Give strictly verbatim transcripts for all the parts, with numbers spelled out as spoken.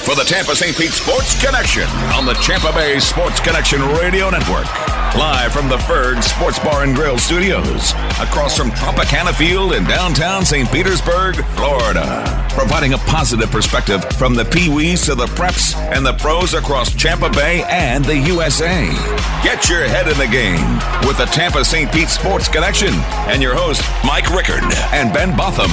for the Tampa Saint Pete Sports Connection on the Tampa Bay Sports Connection Radio Network. Live from the Ferg Sports Bar and Grill Studios, across from Tropicana Field in downtown Saint Petersburg, Florida. Providing a positive perspective from the Pee-wees to the preps and the pros across Tampa Bay and the U S A. Get your head in the game with the Tampa Saint Pete Sports Connection and your hosts, Mike Rickard and Ben Botham.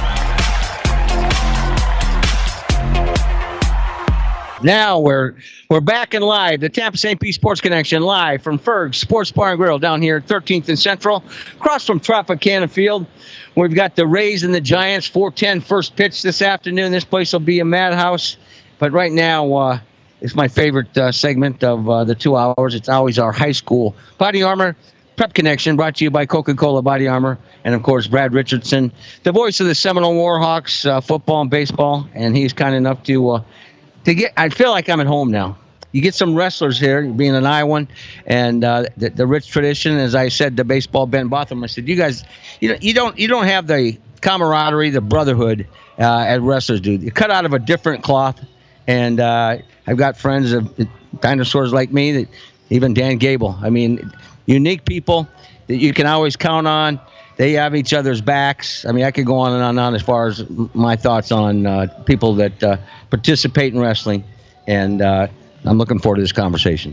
Now we're we're back in live, the Tampa Saint Pete Sports Connection, live from Ferg Sports Bar and Grill down here at thirteenth and Central, across from Tropicana Field. We've got the Rays and the Giants, four ten first pitch this afternoon. This place will be a madhouse. But right now, uh, it's my favorite uh, segment of uh, the two hours. It's always our high school Body Armor Prep Connection, brought to you by Coca-Cola Body Armor. And, of course, Brad Richardson, the voice of the Seminole Warhawks, uh, football and baseball. And he's kind enough to... Uh, To get, I feel like I'm at home now. You get some wrestlers here, being an Iowan, and uh, the, the rich tradition. As I said to baseball Ben Botham, I said, "You guys, you know, you don't, you don't have the camaraderie, the brotherhood uh, as wrestlers do. You're cut out of a different cloth." And uh, I've got friends of dinosaurs like me, that even Dan Gable. I mean, unique people that you can always count on. They have each other's backs. I mean, I could go on and on and on as far as my thoughts on uh, people that uh, participate in wrestling, and uh, I'm looking forward to this conversation.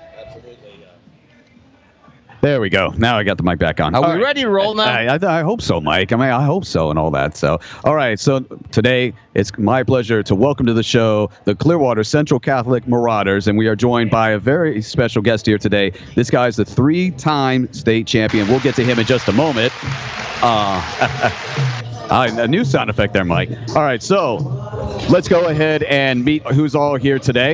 There we go. Now I got the mic back on. Are all we right. ready to roll now? I, I, I hope so, Mike. I mean, I hope so and all that. So, all right. So today it's my pleasure to welcome to the show the Clearwater Central Catholic Marauders, and we are joined by a very special guest here today. This guy is the three-time state champion. We'll get to him in just a moment. Uh, a new sound effect there, Mike. All right. So let's go ahead and meet who's all here today.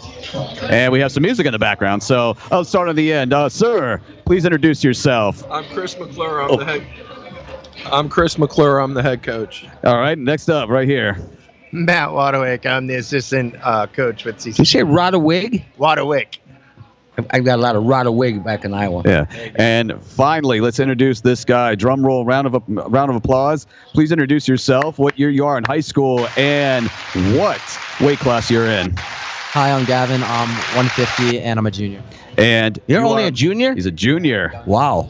And we have some music in the background, so I'll start on the end. Uh, sir, please introduce yourself. I'm Chris McClure. I'm Oh. the head. I'm Chris McClure. I'm the head coach. All right, next up, right here. Matt Waterwick. I'm the assistant uh, coach with C C. Did you say Rodawig? Waterwick. I've got a lot of Rodawig back in Iowa. Yeah, and finally, let's introduce this guy. Drum roll, round of round of applause. Please introduce yourself, what year you are in high school, and what weight class you're in. Hi, I'm Gavin. I'm one fifty, and I'm a junior. And You're you only are- a junior? He's a junior. Wow.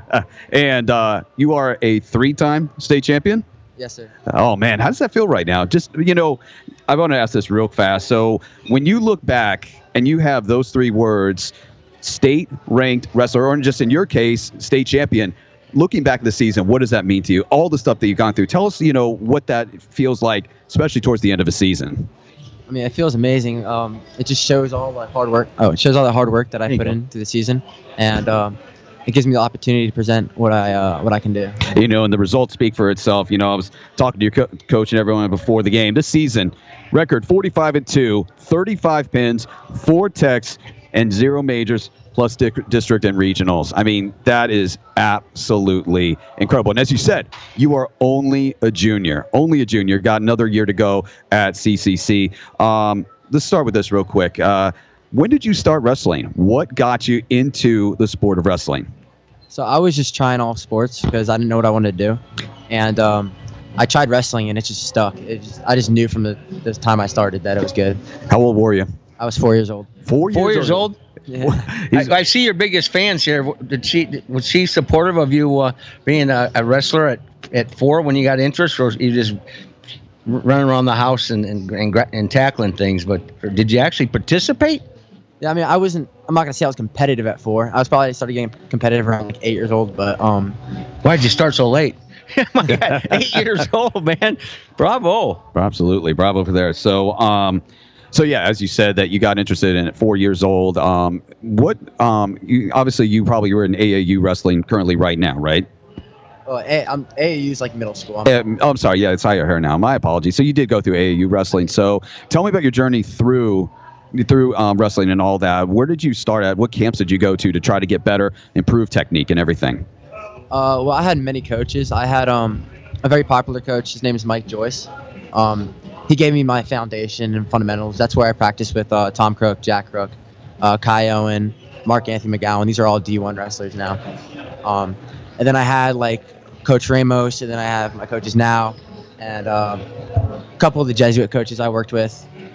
And uh, you are a three-time state champion? Yes, sir. Oh, man, how does that feel right now? Just, you know, I want to ask this real fast. So when you look back and you have those three words, state-ranked wrestler, or just in your case, state champion, looking back at the season, what does that mean to you? All the stuff that you've gone through. Tell us, you know, what that feels like, especially towards the end of a season. I mean, it feels amazing. Um, it just shows all the hard work. Oh, it shows all the hard work that I you put go. in through the season, and um, it gives me the opportunity to present what I uh, what I can do. You know, and the results speak for itself. You know, I was talking to your co- coach and everyone before the game. This season, record forty-five and two, thirty-five pins, four techs, and zero majors, plus di- district and regionals. I mean, that is absolutely incredible. And as you said, you are only a junior. Only a junior. Got another year to go at C C C. Um, let's start with this real quick. Uh, when did you start wrestling? What got you into the sport of wrestling? So I was just trying all sports because I didn't know what I wanted to do, and um, I tried wrestling, and it just stuck. It just, I just knew from the, the time I started that it was good. How old were you? I was four years old. Four years, Four years old? Yeah. I, I see your biggest fans here. Did she was she supportive of you uh, being a, a wrestler at, at four when you got interest, or you just running around the house and and, and, gra- and tackling things? But did you actually participate? Yeah, I mean, I wasn't. I'm not gonna say I was competitive at four. I was probably started getting competitive around like eight years old. But um, Why'd you start so late? My God, eight years old, man. Bravo. Absolutely. Bravo for there. So, um, so yeah, as you said that you got interested in it four years old. Um, what, um, you, obviously you probably were in A A U wrestling currently right now, right? well, A, I'm A A U's like middle school. I'm, Um, oh, I'm sorry. Yeah, it's higher here now. My apologies. So you did go through A A U wrestling. So tell me about your journey through through um, wrestling and all that. Where did you start at? What camps did you go to to try to get better, improve technique and everything? Uh, well, I had many coaches. I had um, a very popular coach. His name is Mike Joyce. Um, he gave me my foundation and fundamentals. That's where I practiced with uh, Tom Crook, Jack Crook, uh, Kai Owen, Mark Anthony McGowan. These are all D one wrestlers now. Um, and then I had like Coach Ramos, and then I have my coaches now, and um, a couple of the Jesuit coaches I worked with.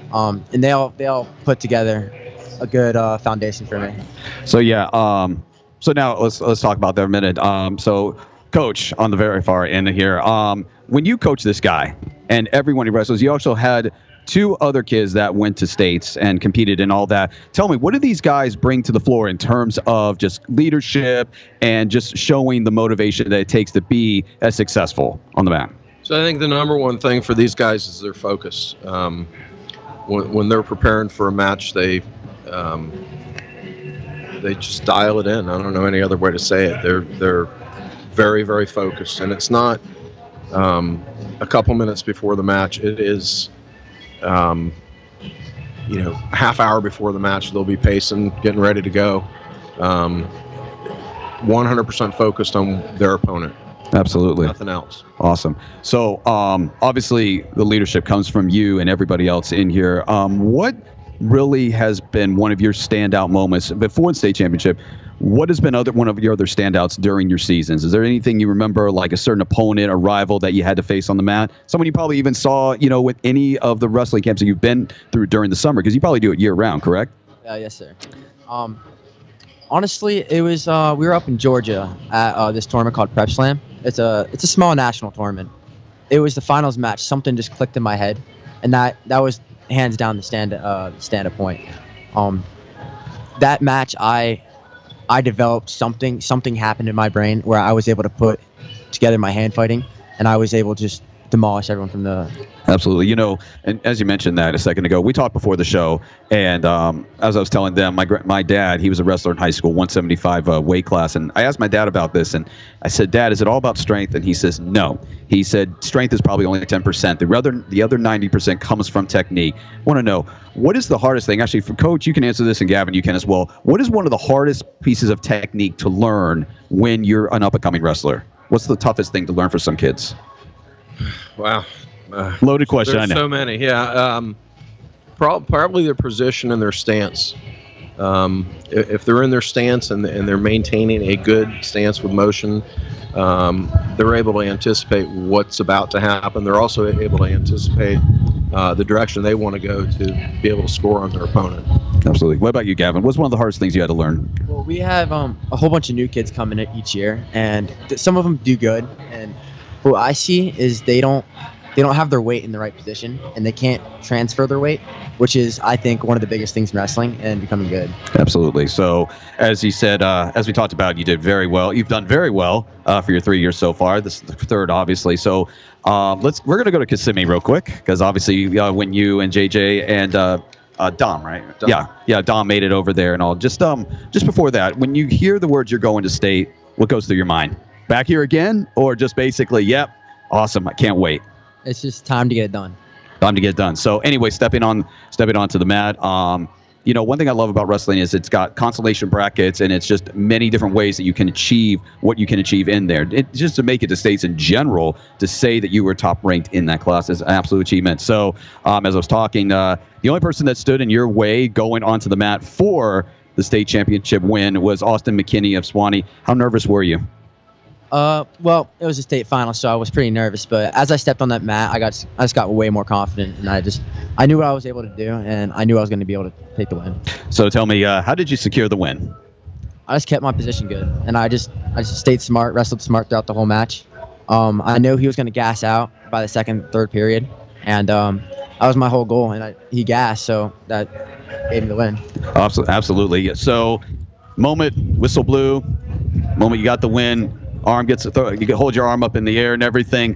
um, and they all they all put together a good uh, foundation for me. So yeah, um, so now let's let's talk about that a minute. Um, so, Coach, on the very far end here, um, when you coach this guy and everyone he wrestles, you also had two other kids that went to states and competed in all that. Tell me, what do these guys bring to the floor in terms of just leadership and just showing the motivation that it takes to be as successful on the mat? So I think the number one thing for these guys is their focus. Um, when, when they're preparing for a match, they um, they just dial it in. I don't know any other way to say it. They're they're very very focused, and it's not um, a couple minutes before the match. It is, um, you know, a half hour before the match. They'll be pacing, getting ready to go. Um, one hundred percent focused on their opponent. Absolutely. Nothing else. Awesome. So, um, obviously, the leadership comes from you and everybody else in here. Um, what really has been one of your standout moments before the state championship? What has been other one of your other standouts during your seasons? Is there anything you remember, like a certain opponent or rival that you had to face on the mat? Someone you probably even saw, you know, with any of the wrestling camps that you've been through during the summer, because you probably do it year round, correct? Uh, yes, sir. Um, honestly, it was uh, we were up in Georgia at uh, this tournament called Prep Slam. It's a it's a small national tournament. It was the finals match. Something just clicked in my head, and that that was hands down the stand uh, stand up point. Um, that match, I I developed something. Something happened in my brain where I was able to put together my hand fighting, and I was able to just demolish everyone from the. Absolutely. You know, and as you mentioned that a second ago, we talked before the show, and um, as I was telling them, my gr- my dad, he was a wrestler in high school, one seventy-five uh, weight class, and I asked my dad about this, and I said, Dad, is it all about strength? And he says, no. He said, strength is probably only ten percent. The other the other ninety percent comes from technique. I want to know, what is the hardest thing? Actually, for Coach, you can answer this, and Gavin, you can as well. What is one of the hardest pieces of technique to learn when you're an up-and-coming wrestler? What's the toughest thing to learn for some kids? Wow. Uh, Loaded question, There's I know. so many. Yeah. Um, prob- probably their position and their stance. Um, if, if they're in their stance and, and they're maintaining a good stance with motion, um, they're able to anticipate what's about to happen. They're also able to anticipate uh, the direction they want to go to be able to score on their opponent. Absolutely. What about you, Gavin? What's one of the hardest things you had to learn? Well, we have um, a whole bunch of new kids coming in each year, and th- some of them do good. And what I see is they don't they don't have their weight in the right position, and they can't transfer their weight, which is, I think, one of the biggest things in wrestling and becoming good. Absolutely. So, as you said, uh, as we talked about, you did very well. You've done very well uh, for your three years so far. This is the third, obviously. So, um, let's we're gonna go to Kissimmee real quick, because obviously, uh, when you and J J and uh, uh, Dom, right? Dom. Yeah, yeah, Dom made it over there and all. Just um, just before that, when you hear the words "you're going to state," what goes through your mind? Back here again, or just basically, yep, awesome, I can't wait. It's just time to get it done. Time to get done. So anyway, stepping on stepping onto the mat. Um, you know, one thing I love about wrestling is it's got consolation brackets, and it's just many different ways that you can achieve what you can achieve in there. It, just to make it to states in general, to say that you were top ranked in that class is an absolute achievement. So um, as I was talking, uh, the only person that stood in your way going onto the mat for the state championship win was Austin McKinney of Suwanee. How nervous were you? Uh, well, it was a state final, so I was pretty nervous. But as I stepped on that mat, I got I just got way more confident, and I just I knew what I was able to do, and I knew I was going to be able to take the win. So tell me, uh, how did you secure the win? I just kept my position good, and I just I just stayed smart, wrestled smart throughout the whole match. Um, I knew he was going to gas out by the second, third period, and um, that was my whole goal. And I, he gassed, so that gave me the win. Absolutely. So, moment, whistle blew. Moment you got the win. Arm gets a th- you can hold your arm up in the air and everything.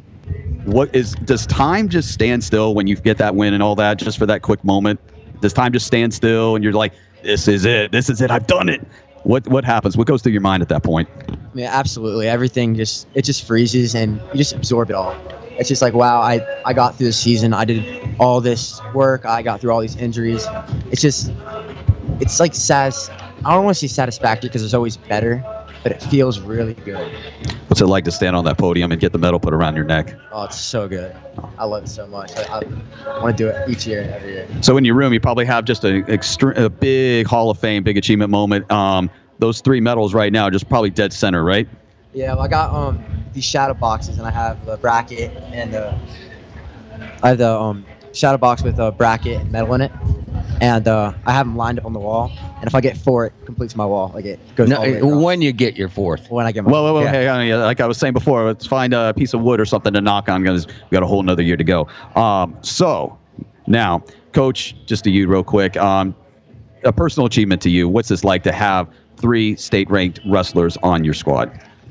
What is does time just stand still when you get that win and all that, just for that quick moment? Does time just stand still and you're like, this is it, this is it, I've done it? What what happens? What goes through your mind at that point? Yeah, absolutely. Everything just it just freezes and you just absorb it all. It's just like, wow, I, I got through the season. I did all this work. I got through all these injuries. It's just, it's like satis- I don't want to say satisfactory because there's always better, but it feels really good. What's it like to stand on that podium and get the medal put around your neck? Oh, it's so good. I love it so much. I, I want to do it each year and every year. So in your room, you probably have just a, extre- a big Hall of Fame, big achievement moment. Um, those three medals right now, just probably dead center, right? Yeah, well, I got um these shadow boxes, and I have the bracket and the I have the um shadow box with a bracket and metal in it, and uh, I have them lined up on the wall. And if I get four, it completes my wall. Like it goes No, all the way across. when you get your fourth. When I get my Well, well, well Yeah. hey, I mean, like I was saying before, let's find a piece of wood or something to knock on because we got a whole nother year to go. Um, so now, Coach, just to you real quick, um, a personal achievement to you. What's this like to have three state-ranked wrestlers on your squad?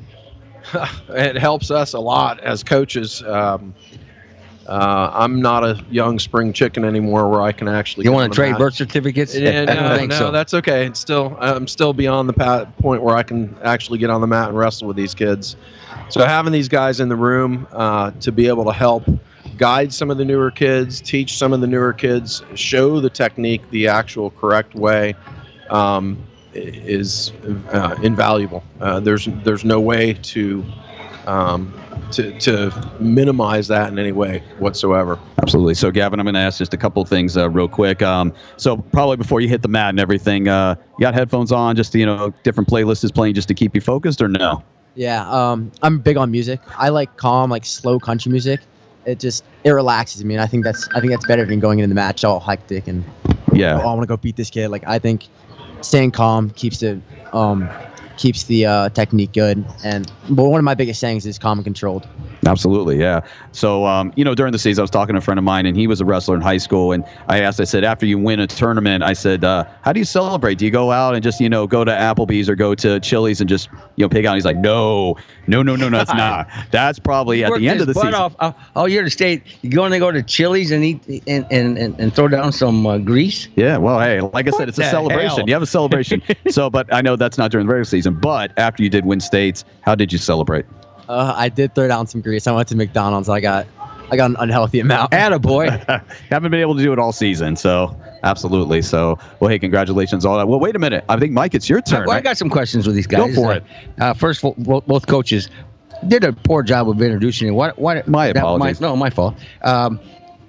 It helps us a lot as coaches. Um, uh, I'm not a young spring chicken anymore where I can actually. You get want on to the trade mat. birth certificates? Yeah, I don't no, think no, so. that's okay. It's still, I'm still beyond the pa- point where I can actually get on the mat and wrestle with these kids. So having these guys in the room uh, to be able to help guide some of the newer kids, teach some of the newer kids, show the technique the actual correct way, um, is uh, invaluable. Uh, there's there's no way to. Um, to, to minimize that in any way whatsoever. Absolutely. So, Gavin, I'm going to ask just a couple of things uh, real quick. Um, so, probably before you hit the mat and everything, uh, you got headphones on, just to, you know, different playlists is playing just to keep you focused, or no? Yeah, um, I'm big on music. I like calm, like slow country music. It just it relaxes me, and I think that's I think that's better than going into the match all hectic and Yeah. oh, I want to go beat this kid. Like I think staying calm keeps the um, keeps the uh, technique good. And but one of my biggest sayings is calm and controlled. Absolutely, yeah. So, um, you know, during the season, I was talking to a friend of mine, and he was a wrestler in high school. And I asked, I said, after you win a tournament, I said, uh, how do you celebrate? Do you go out and just, you know, go to Applebee's or go to Chili's and just, you know, pig out? He's like, no, no, no, no, no, that's not. That's probably at Worked the end of his the butt season. off all, all year to state. You going to go to Chili's and eat and and, and, and throw down some uh, grease? Yeah, well, hey, like I said, it's a the celebration. hell? You have a celebration. So, but I know that's not during the regular season. But after you did win states, how did you celebrate? Uh, I did throw down some grease. I went to McDonald's. I got I got an unhealthy amount. Attaboy. Haven't been able to do it all season, so absolutely. So, well, hey, congratulations on all that. Well, wait a minute. I think, Mike, it's your turn. Well, I right? got some questions with these guys. Go for Uh, it. Uh, first of all, both, both coaches did a poor job of introducing you. What? What? My that- apologies. no, my fault. Um,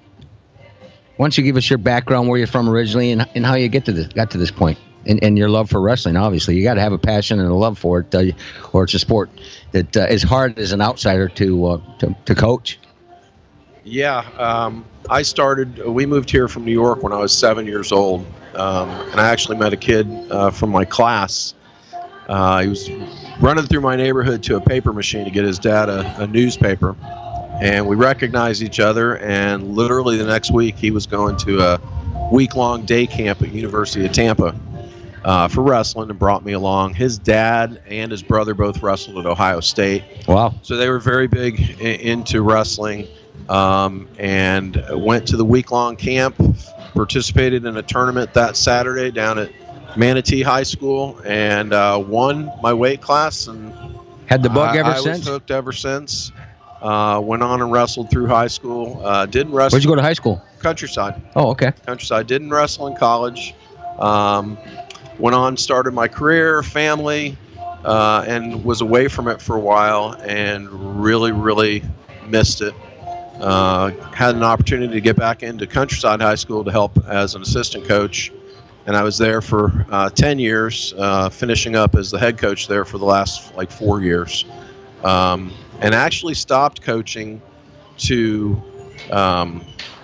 why don't you give us your background, where you're from originally, and, and how you get to this got to this point, and, and your love for wrestling? Obviously, you got to have a passion and a love for it, uh, or it's a sport that uh, is hard as an outsider to uh, to, to coach. Yeah, um, I started, we moved here from New York when I was seven years old. Um, and I actually met a kid uh, from my class. Uh, he was running through my neighborhood to a paper machine to get his dad a, a newspaper. And we recognized each other, and literally the next week he was going to a week-long day camp at University of Tampa uh, for wrestling and brought me along. His dad and his brother both wrestled at Ohio State. Wow. So they were very big i- into wrestling, um, and went to the week-long camp, participated in a tournament that Saturday down at Manatee High School, and uh, won my weight class. And Had the bug I, ever I since? was hooked ever since. Uh, went on and wrestled through high school. Uh, didn't wrestle. Where'd you go to high school? Countryside. Oh, okay. Countryside. Didn't wrestle in college. Um, went on, started my career, family, uh, and was away from it for a while, and really, really missed it. Uh, had an opportunity to get back into Countryside High School to help as an assistant coach, and I was there for uh, ten years, uh, finishing up as the head coach there for the last like four years. Um, and actually stopped coaching to, um,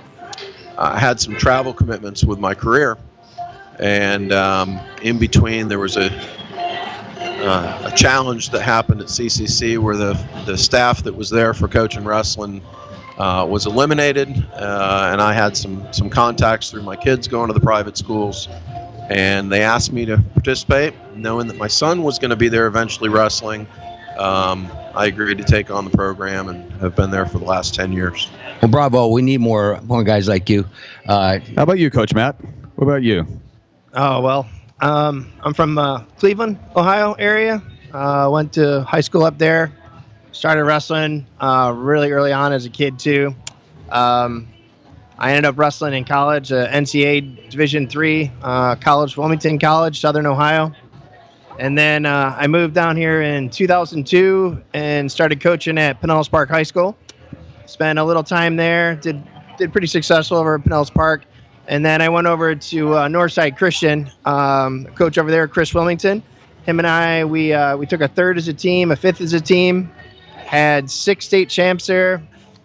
I had some travel commitments with my career, and um, in between there was a uh, a challenge that happened at C C C where the, the staff that was there for coaching wrestling uh, was eliminated, uh, and I had some, some contacts through my kids going to the private schools, and they asked me to participate, knowing that my son was going to be there eventually wrestling. Um, I agreed to take on the program and have been there for the last ten years. Well, bravo. We need more more guys like you. Uh, How about you, Coach Matt? What about you? Oh, well, um, I'm from uh, Cleveland, Ohio area. Uh, went to high school up there. Started wrestling uh, really early on as a kid, too. Um, I ended up wrestling in college, uh, N C A A Division three, uh, College, Wilmington College, Southern Ohio. And then uh, I moved down here in two thousand two and started coaching at Pinellas Park High School. Spent a little time there, did did pretty successful over at Pinellas Park. And then I went over to uh, Northside Christian, um, coach over there, Chris Wilmington. Him and I, we uh, we took a third as a team, a fifth as a team, had six state champs there,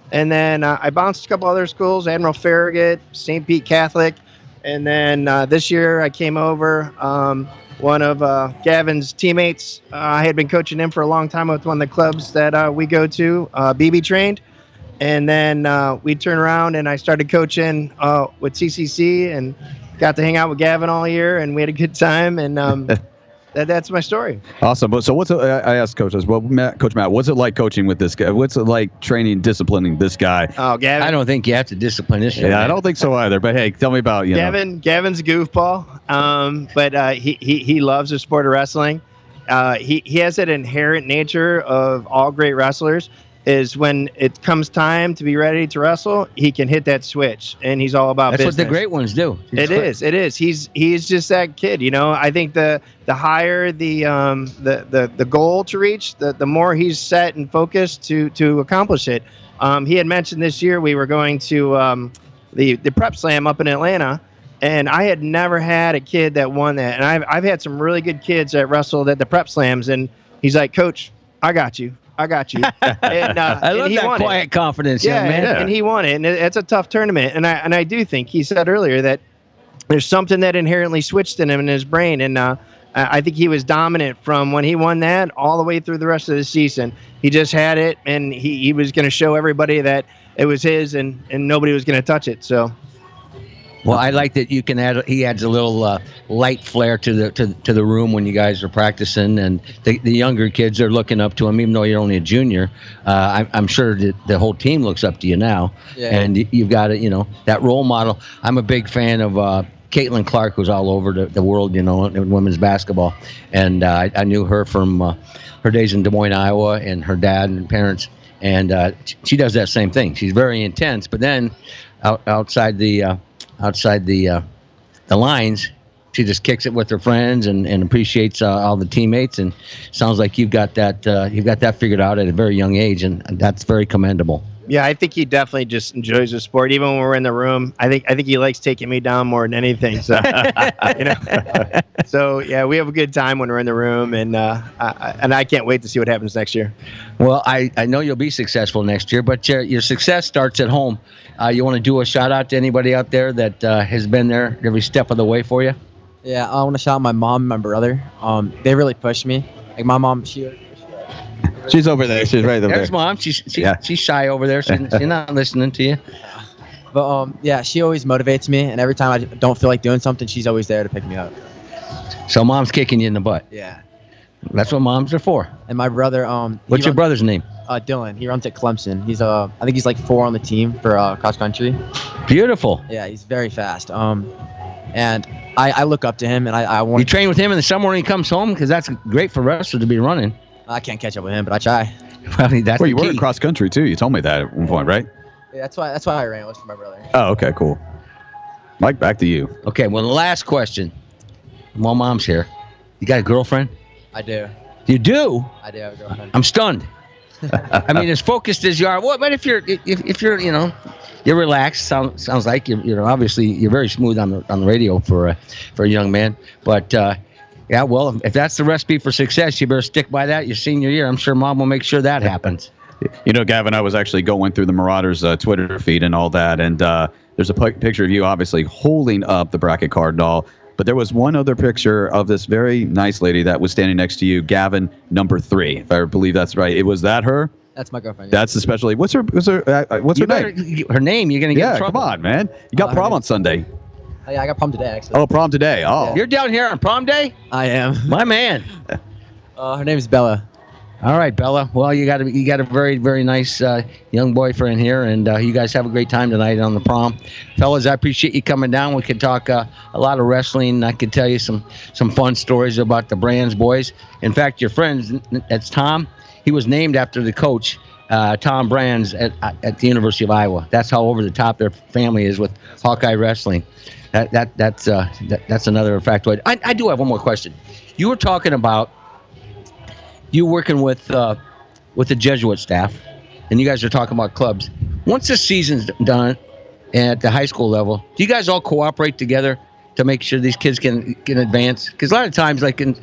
And then uh, I bounced a couple other schools, Admiral Farragut, Saint Pete Catholic. And then uh, this year I came over. Um, one of uh, Gavin's teammates, uh, I had been coaching him for a long time with one of the clubs that uh, we go to, uh, B B trained. And then uh, we turned around and I started coaching uh, with C C C and got to hang out with Gavin all year, and we had a good time. And um, that, that's my story. Awesome. But so what's it, I asked coaches, well, Matt, Coach Matt, what's it like coaching with this guy? What's it like training, disciplining this guy? Oh, Gavin. I don't think you have to discipline this young Yeah, man. I don't think so either. But hey, tell me about you. Gavin. Know. Gavin's a goofball, um, but uh, he, he he loves the sport of wrestling. Uh, he he has that inherent nature of all great wrestlers. Is when it comes time to be ready to wrestle, he can hit that switch, and he's all about That's business. what the great ones do. It is. It is. He's he's just that kid. You know, I think the the higher the um the the, the goal to reach, the, the more he's set and focused to to accomplish it. Um, he had mentioned this year we were going to um the the Prep Slam up in Atlanta, and I had never had a kid that won that. And I've I've had some really good kids that wrestled at the Prep Slams, and he's like, Coach, I got you. I got you. And, uh, I love and he that won quiet it. confidence, Yeah, young man. and, and he won it, and it, it's a tough tournament. And I and I do think he said earlier that there's something that inherently switched in him in his brain, and uh, I think he was dominant from when he won that all the way through the rest of the season. He just had it, and he, he was going to show everybody that it was his, and, and nobody was going to touch it. So. Well, I like that you can add. He adds a little uh, light flair to the to, to the room when you guys are practicing, and the, the younger kids are looking up to him, even though you're only a junior. Uh, I'm, I'm sure that the whole team looks up to you now, Yeah. and you- you've got it. You know that role model. I'm a big fan of uh, Caitlin Clark, who's all over the, the world. You know, in women's basketball, and uh, I, I knew her from uh, her days in Des Moines, Iowa, and her dad and parents. And uh, she does that same thing. She's very intense, but then out, outside the uh, outside the uh, the lines, she just kicks it with her friends and, and appreciates uh, all the teammates. And sounds like you've got that uh, you've got that figured out at a very young age, and that's very commendable. Yeah, I think he definitely just enjoys the sport. Even when we're in the room, I think I think he likes taking me down more than anything. So, you know, so yeah, we have a good time when we're in the room, and uh, I, and I can't wait to see what happens next year. Well, I, I know you'll be successful next year, but your, your success starts at home. Uh, you want to do a shout out to anybody out there that uh, has been there every step of the way for you? Yeah, I want to shout out my mom and my brother. Um, they really pushed me. Like my mom, she. She's over there. She's right over There's there. mom. She's she, Yeah. she's shy over there. She's, she's not listening to you. But um, yeah, she always motivates me, and every time I don't feel like doing something, she's always there to pick me up. So mom's kicking you in the butt. Yeah. That's what moms are for. And my brother, um, he What's your runs- brother's name? Uh, Dylan. He runs at Clemson. He's uh, I think he's like four on the team for uh, cross country. Beautiful. Yeah, he's very fast. Um, and I, I look up to him, and I, I You want. train with him in the summer when he comes home, because that's great for wrestlers to be running. I can't catch up with him, but I try. Well, that's Well, the you were key. in cross country too. You told me that at one point, right? Yeah, that's why. That's why I ran was for my brother. Oh, okay, cool. Mike, back to you. Okay, well, the last question. While mom's here, you got a girlfriend? I do. You do? I do have a girlfriend. I'm stunned. I mean, as focused as you are, what? But if you're, if, if you're, you know, you're relaxed. Sound, sounds like you're, you know, obviously you're very smooth on the on the radio for a for a young man. But uh, yeah, well, if, if that's the recipe for success, you better stick by that your senior year. I'm sure mom will make sure that happens. You know, Gavin, I was actually going through the Marauders uh, Twitter feed and all that, and uh, there's a p- picture of you obviously holding up the bracket card doll. But there was one other picture of this very nice lady that was standing next to you, Gavin, number three, if I believe that's right. It was that her? That's my girlfriend. Yeah. That's the special lady. What's her? What's her? Uh, what's You her better, name? her name. You're gonna get in Yeah, trouble. come on, man. You got Uh, prom her on Sunday. Oh, yeah, I got prom today actually. Oh, prom today. Oh, You're down here on prom day, I am. my man. Uh, her name is Bella. All right, Bella. Well, you got a, you got a very, very nice uh, young boyfriend here, and uh, you guys have a great time tonight on the prom. Fellas, I appreciate you coming down. We could talk uh, a lot of wrestling. I could tell you some some fun stories about the Brands boys. In fact, your friend, that's Tom. He was named after the coach, uh, Tom Brands, at, at the University of Iowa. That's how over the top their family is with Hawkeye Wrestling. That that that's uh, that, that's another factoid. I, I do have one more question. You were talking about you working with uh, with the Jesuit staff, and you guys are talking about clubs. Once the season's done at the high school level, do you guys all cooperate together to make sure these kids can can advance? Because a lot of times, like in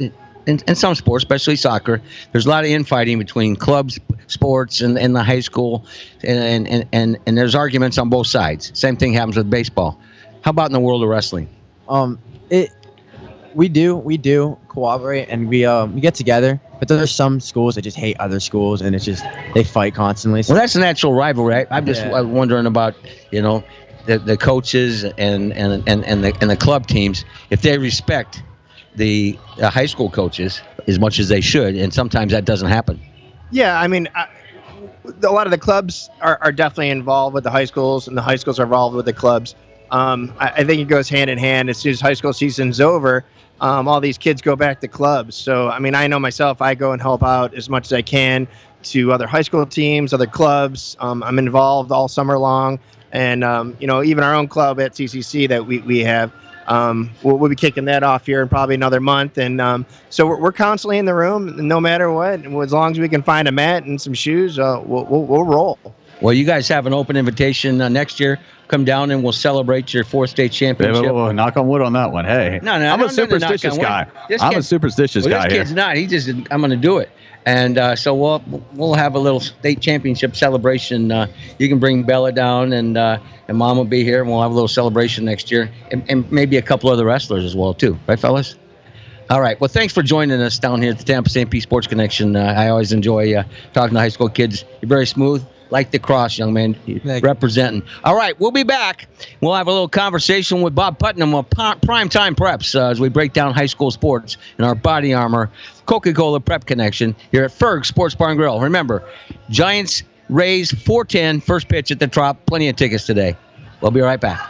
in, in some sports, especially soccer, there's a lot of infighting between clubs, sports, and, and the high school, and, and, and, and there's arguments on both sides. Same thing happens with baseball. How about in the world of wrestling? Um, it we do we do cooperate and we um we get together, but there's some schools that just hate other schools and it's just they fight constantly. So Well, that's a natural rivalry. I'm just Yeah. wondering about, you know, the, the coaches and, and, and, and, the, and the club teams, if they respect the uh, high school coaches as much as they should, and sometimes that doesn't happen. Yeah, I mean, I, a lot of the clubs are, are definitely involved with the high schools, and the high schools are involved with the clubs. Um, I, I think it goes hand in hand. As soon as high school season's over, um, all these kids go back to clubs. So, I mean, I know myself, I go and help out as much as I can to other high school teams, other clubs. Um, I'm involved all summer long. And, um, you know, even our own club at C C C that we, we have, um, we'll, we'll be kicking that off here in probably another month. And um, so we're, we're constantly in the room, no matter what. And as long as we can find a mat and some shoes, uh, we'll, we'll, we'll roll. Well, you guys have an open invitation uh, next year. Come down and we'll celebrate your fourth state Hey, championship. whoa, whoa, whoa, knock on wood on that one. Hey, No, no, I'm no, a no, no, superstitious knock on guy. wood. This I'm a kid- superstitious Well, guy this here. kid's not. He just, I'm going to do it. And uh, so we'll we'll have a little state championship celebration. Uh, you can bring Bella down, and uh, and Mom will be here, and we'll have a little celebration next year, and, and maybe a couple other wrestlers as well too, right, fellas? All right. Well, thanks for joining us down here at the Tampa Saint Pete Sports Connection. Uh, I always enjoy uh, talking to high school kids. You're very smooth. Like the cross, young man, you. representing. All right, we'll be back. We'll have a little conversation with Bob Putnam of Prime Time Preps uh, as we break down high school sports in our Body Armor Coca-Cola Prep Connection here at Ferg Sports Bar and Grill. Remember, Giants Rays four ten, first pitch at the Trop. Plenty of tickets today. We'll be right back.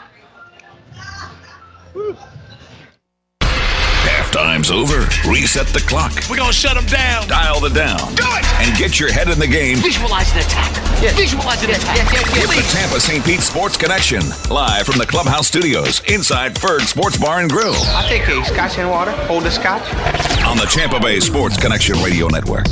Halftime's over. Reset the clock. We're going to shut them down. Dial the down. Do it! And get your head in the game Visualize an attack. Visualize an attack. with the Tampa Saint Pete Sports Connection. Live from the Clubhouse Studios inside Ferg Sports Bar and Grill. I'll take a scotch and water. Hold the scotch. On the Tampa Bay Sports Connection Radio Network.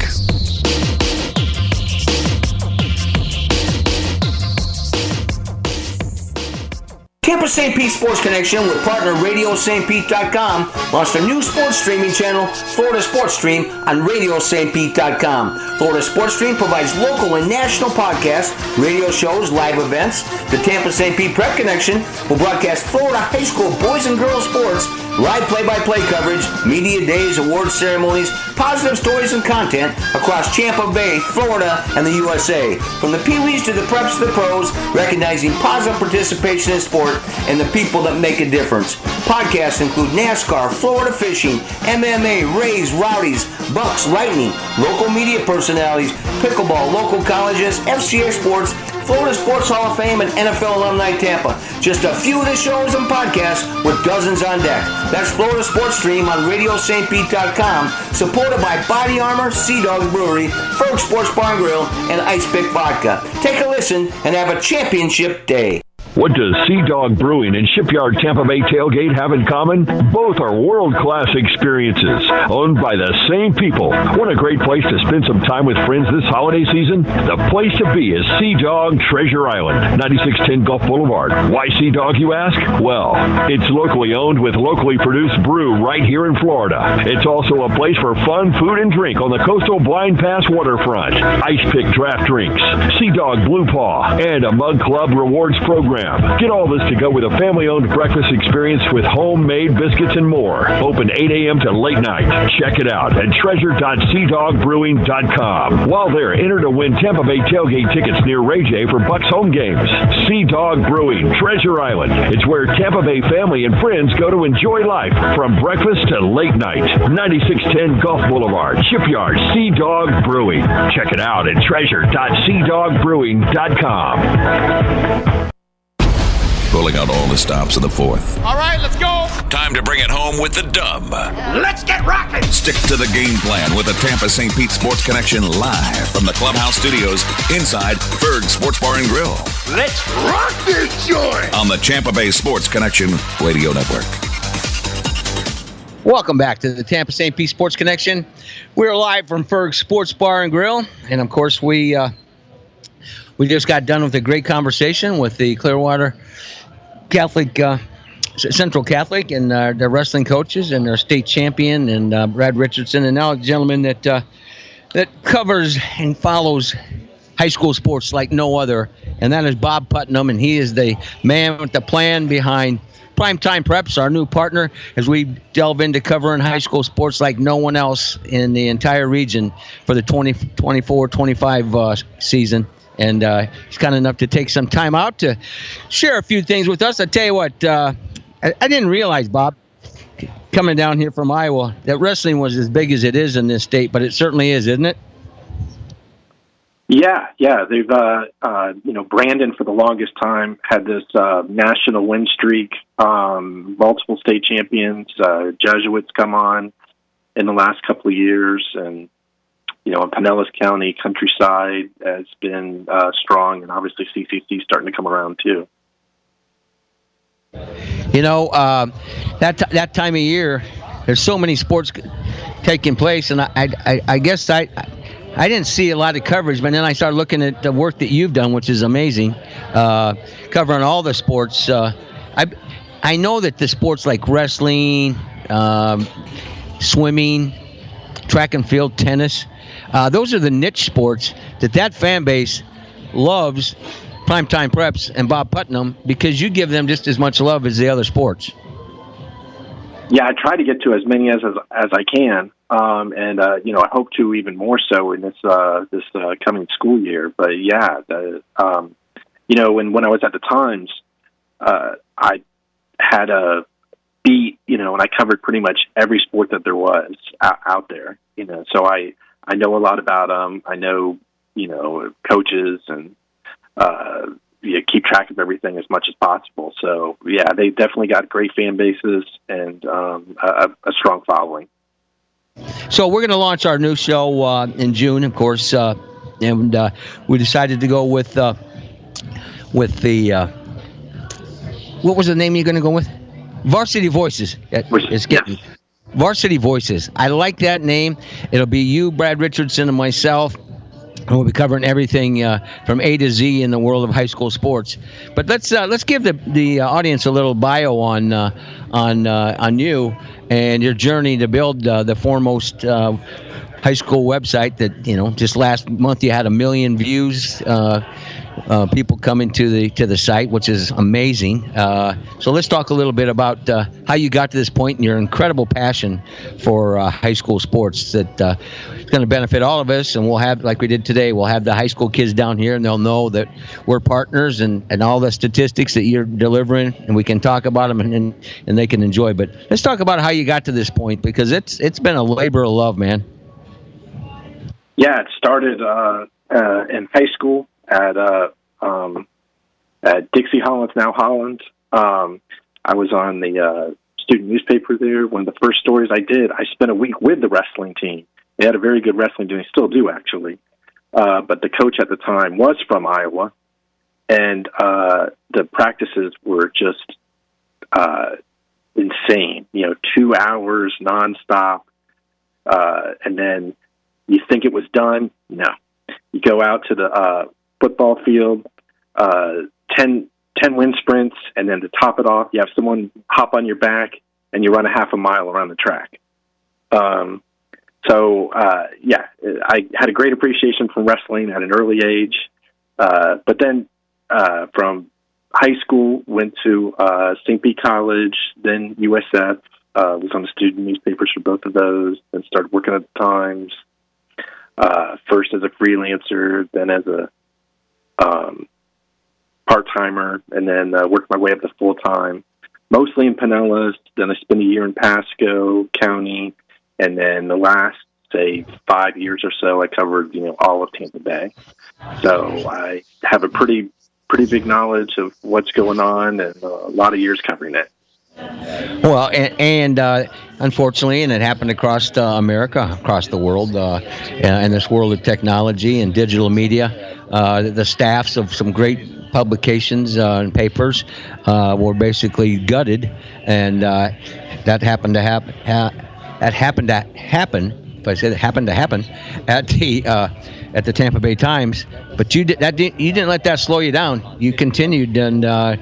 Tampa Saint Pete Sports Connection with partner Radio Saint Pete dot com launched a new sports streaming channel, Florida Sports Stream, on Radio Saint Pete dot com. Florida Sports Stream provides local and national podcasts, radio shows, live events. The Tampa Saint Pete Prep Connection will broadcast Florida high school boys and girls sports, live play-by-play coverage, media days, award ceremonies, positive stories and content across Tampa Bay, Florida, and the U S A. From the Pee-wees to the preps to the pros, recognizing positive participation in sport and the people that make a difference. Podcasts include NASCAR, Florida fishing, M M A, Rays, Rowdies, Bucks, Lightning, local media personalities, pickleball, local colleges, F C A sports, Florida Sports Hall of Fame, and N F L Alumni Tampa. Just a few of the shows and podcasts with dozens on deck. That's Florida Sports Stream on Radio Saint Pete dot com, supported by Body Armor, Sea Dog Brewery, Ferg Sports Bar and Grill, and Ice Pick Vodka. Take a listen and have a championship day. What does Sea Dog Brewing and Shipyard Tampa Bay Tailgate have in common? Both are world-class experiences, owned by the same people. Want a great place to spend some time with friends this holiday season? The place to be is Sea Dog Treasure Island, ninety-six ten Gulf Boulevard. Why Sea Dog, you ask? Well, it's locally owned with locally produced brew right here in Florida. It's also a place for fun food and drink on the coastal Blind Pass waterfront. Ice Pick draft drinks, Sea Dog Blue Paw, and a Mug Club rewards program. Get all this to go with a family-owned breakfast experience with homemade biscuits and more. Open eight a.m. to late night. Check it out at treasure dot sea dog brewing dot com. While there, enter to win Tampa Bay tailgate tickets near Ray J for Bucks home games. Sea Dog Brewing, Treasure Island. It's where Tampa Bay family and friends go to enjoy life from breakfast to late night. ninety-six ten Gulf Boulevard, Shipyard, Sea Dog Brewing. Check it out at treasure dot sea dog brewing dot com. Rolling out all the stops of the fourth. All right, let's go. Time to bring it home with the dub. Let's get rocking. Stick to the game plan with the Tampa Saint Pete Sports Connection live from the Clubhouse Studios inside Ferg Sports Bar and Grill. Let's rock this joint. On the Tampa Bay Sports Connection Radio Network. Welcome back to the Tampa Saint Pete Sports Connection. We're live from Ferg Sports Bar and Grill, and of course we uh, we just got done with a great conversation with the Clearwater Catholic uh, Central Catholic and uh, their wrestling coaches and their state champion and uh, Brad Richardson, and now a gentleman that uh, that covers and follows high school sports like no other, and that is Bob Putnam, and he is the man with the plan behind Primetime Preps, our new partner, as we delve into covering high school sports like no one else in the entire region for the twenty twenty-four twenty-five uh, season. And uh, he's kind enough to take some time out to share a few things with us. I tell you what, uh, I, I didn't realize, Bob, coming down here from Iowa, that wrestling was as big as it is in this state, but it certainly is, isn't it? Yeah, yeah. They've, uh, uh, you know, Brandon for the longest time had this uh, national win streak, um, multiple state champions, uh, Jesuits come on in the last couple of years, and you know, in Pinellas County, Countryside has been uh, strong, and obviously C C C starting to come around too. You know, uh, that t- that time of year, there's so many sports taking place, and I I, I guess I I didn't see a lot of coverage, but then I started looking at the work that you've done, which is amazing, uh, covering all the sports. Uh, I I know that the sports like wrestling, um, swimming, track and field, tennis. Uh, those are the niche sports that that fan base loves, Primetime Preps and Bob Putnam, because you give them just as much love as the other sports. Yeah, I try to get to as many as as, as I can, um, and uh, you know, I hope to even more so in this uh, this uh, coming school year. But yeah, the, um, you know, when when I was at the Times, uh, I had a beat, you know, and I covered pretty much every sport that there was out, out there, you know, so I. I know a lot about them. I know, you know, coaches and uh, yeah, keep track of everything as much as possible. So, yeah, they definitely got great fan bases and um, a, a strong following. So we're going to launch our new show uh, in June, of course, uh, and uh, we decided to go with uh, with the uh, what was the name you're going to go with? Varsity Voices. It's getting. Yes. Varsity Voices. I like that name. It'll be you, Brad Richardson, and myself. And we'll be covering everything uh, from A to Z in the world of high school sports. But let's uh, let's give the the audience a little bio on uh, on uh, on you and your journey to build uh, the foremost uh, high school website that, you know, just last month you had a million views. Uh, Uh, people coming to the to the site, which is amazing. Uh, so let's talk a little bit about uh, how you got to this point and your incredible passion for uh, high school sports that uh, is going to benefit all of us. And we'll have, like we did today, we'll have the high school kids down here, and they'll know that we're partners and, and all the statistics that you're delivering, and we can talk about them and, and and they can enjoy. But let's talk about how you got to this point, because it's it's been a labor of love, man. Yeah, it started uh, uh, in high school. At uh, um, at Dixie Holland, now Holland. Um, I was on the uh, student newspaper there. One of the first stories I did, I spent a week with the wrestling team. They had a very good wrestling team. They still do, actually. Uh, but the coach at the time was from Iowa, and uh, the practices were just uh, insane. You know, two hours nonstop, uh, and then you think it was done. No, you go out to the uh, football field, uh, ten, ten wind sprints, and then to top it off, you have someone hop on your back, and you run a half a mile around the track. Um, so, uh, yeah, I had a great appreciation for wrestling at an early age, uh, but then uh, from high school, went to uh, Saint Pete College, then U S F, uh, was on the student newspapers for both of those, then started working at the Times, uh, first as a freelancer, then as a Um, part-timer, and then uh, worked my way up to full-time, mostly in Pinellas. Then I spent a year in Pasco County, and then the last, say, five years or so, I covered, you know, all of Tampa Bay. So I have a pretty, pretty big knowledge of what's going on, and uh, a lot of years covering it. Well, and, and uh, unfortunately, and it happened across uh, America, across the world, uh, in this world of technology and digital media, uh, the staffs of some great publications uh, and papers uh, were basically gutted, and uh, that happened to happen. Ha- that happened to happen. If I said it happened to happen at the uh, at the Tampa Bay Times, but you did that. Did, you didn't let that slow you down. You continued, and uh,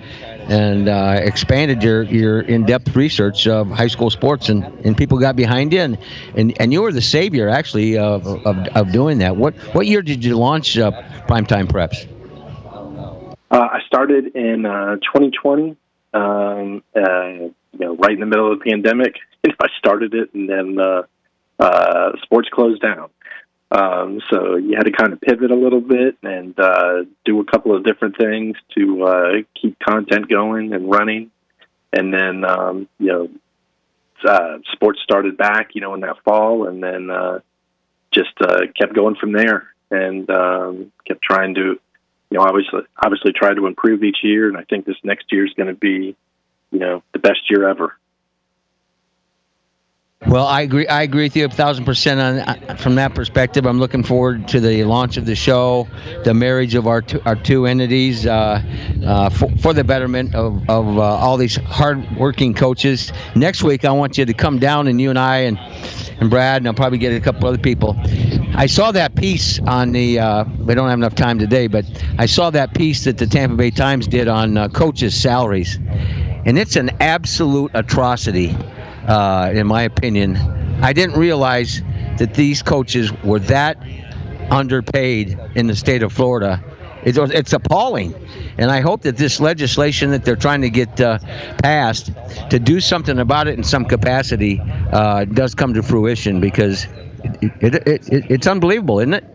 and uh, expanded your, your in-depth research of high school sports, and, and people got behind you, and, and, and you were the savior, actually, of, of, of doing that. What what year did you launch uh, Primetime Preps? Uh, I started in uh, twenty twenty, um, uh, you know, right in the middle of the pandemic. I started it, and then uh, uh, sports closed down. Um, so you had to kind of pivot a little bit and uh, do a couple of different things to uh, keep content going and running. And then, um, you know, uh, sports started back, you know, in that fall, and then uh, just uh, kept going from there, and um, kept trying to, you know, obviously, obviously try to improve each year. And I think this next year is going to be, you know, the best year ever. Well, I agree. I agree with you a thousand percent on from that perspective. I'm looking forward to the launch of the show, the marriage of our two, our two entities uh, uh, for, for the betterment of, of uh, all these hard-working coaches. Next week, I want you to come down, and you and I and and Brad, and I'll probably get a couple other people. I saw that piece on the. Uh, we don't have enough time today, but I saw that piece that the Tampa Bay Times did on uh, coaches' salaries, and it's an absolute atrocity. Uh, in my opinion, I didn't realize that these coaches were that underpaid in the state of Florida. It's, it's appalling, and I hope that this legislation that they're trying to get uh, passed to do something about it in some capacity uh, does come to fruition, because it, it, it, it, it's unbelievable, isn't it?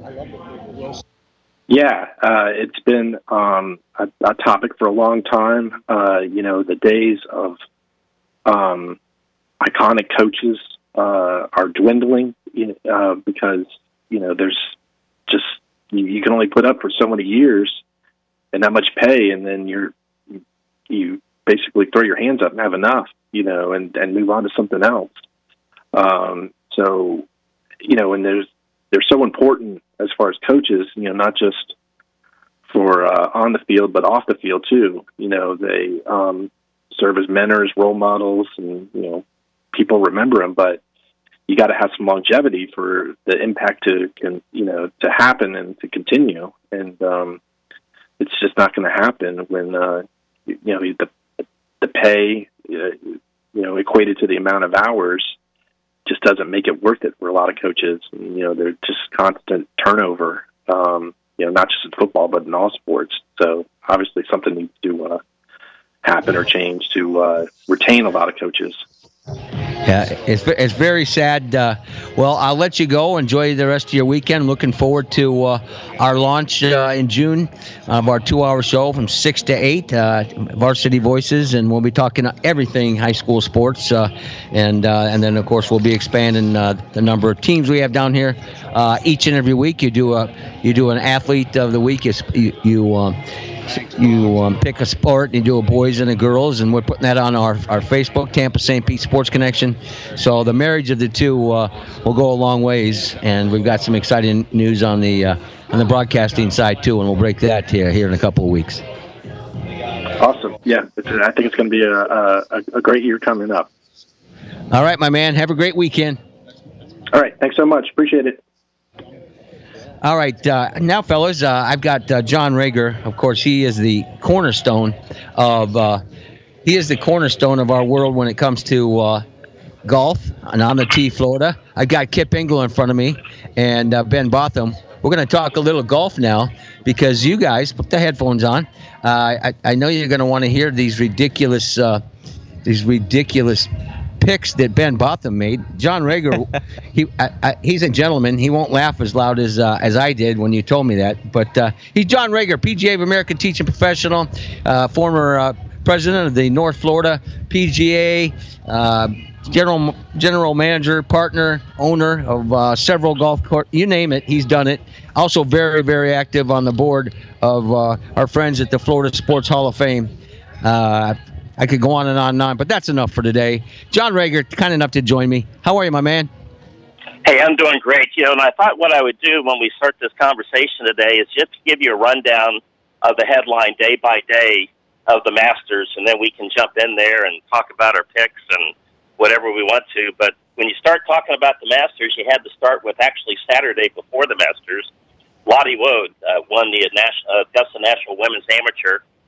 Yeah, uh, it's been um, a, a topic for a long time. Uh, you know, the days of um, iconic coaches uh, are dwindling uh, because, you know, there's just, you, you can only put up for so many years and that much pay, and then you're, you basically throw your hands up and have enough, you know, and, and move on to something else. Um, so, you know, and there's, they're so important as far as coaches, you know, not just for uh, on the field, but off the field too. You know, they um, serve as mentors, role models, and, you know, people remember them, but you got to have some longevity for the impact to, can, you know, to happen and to continue. And um, it's just not going to happen when, uh, you know, the the pay, uh, you know, equated to the amount of hours just doesn't make it worth it for a lot of coaches. And, you know, there's just constant turnover, um, you know, not just in football, but in all sports. So obviously something needs to uh, happen or change to uh, retain a lot of coaches. Yeah, it's it's very sad. Uh, well, I'll let you go. Enjoy the rest of your weekend. Looking forward to uh, our launch uh, in June of our two-hour show from six to eight, uh, Varsity Voices, and we'll be talking everything high school sports. Uh, and uh, and then, of course, we'll be expanding uh, the number of teams we have down here. Uh, each and every week, you do a you do an athlete of the week. You you. you um, You um, pick a sport, and you do a boys and a girls, and we're putting that on our, our Facebook, Tampa Saint Pete Sports Connection. So the marriage of the two uh, will go a long ways, and we've got some exciting news on the uh, on the broadcasting side too, and we'll break that here here in a couple of weeks. Awesome. Yeah, it's, I think it's going to be a, a, a great year coming up. All right, my man. Have a great weekend. All right. Thanks so much. Appreciate it. All right, uh, now, fellas, uh, I've got uh, John Rager. Of course, he is the cornerstone of uh, he is the cornerstone of our world when it comes to uh, golf and on the tee, Florida. I've got Kip Ingle in front of me and uh, Ben Botham. We're going to talk a little golf now because you guys put the headphones on. Uh, I, I know you're going to want to hear these ridiculous uh, these ridiculous. picks that Ben Botham made. John Rager, he I, I, he's a gentleman. He won't laugh as loud as uh, as I did when you told me that. But uh, he's John Rager, P G A of America teaching professional, uh, former uh, president of the North Florida P G A, uh, general general manager, partner, owner of uh, several golf courses. You name it, he's done it. Also very, very active on the board of uh, our friends at the Florida Sports Hall of Fame. Uh, I could go on and on and on, but that's enough for today. John Rager, kind enough to join me. How are you, my man? Hey, I'm doing great. You know, and I thought what I would do when we start this conversation today is just give you a rundown of the headline day by day of the Masters, and then we can jump in there and talk about our picks and whatever we want to. But when you start talking about the Masters, you had to start with actually Saturday before the Masters. Lottie Wood uh, won the National, uh, Augusta National Women's Amateur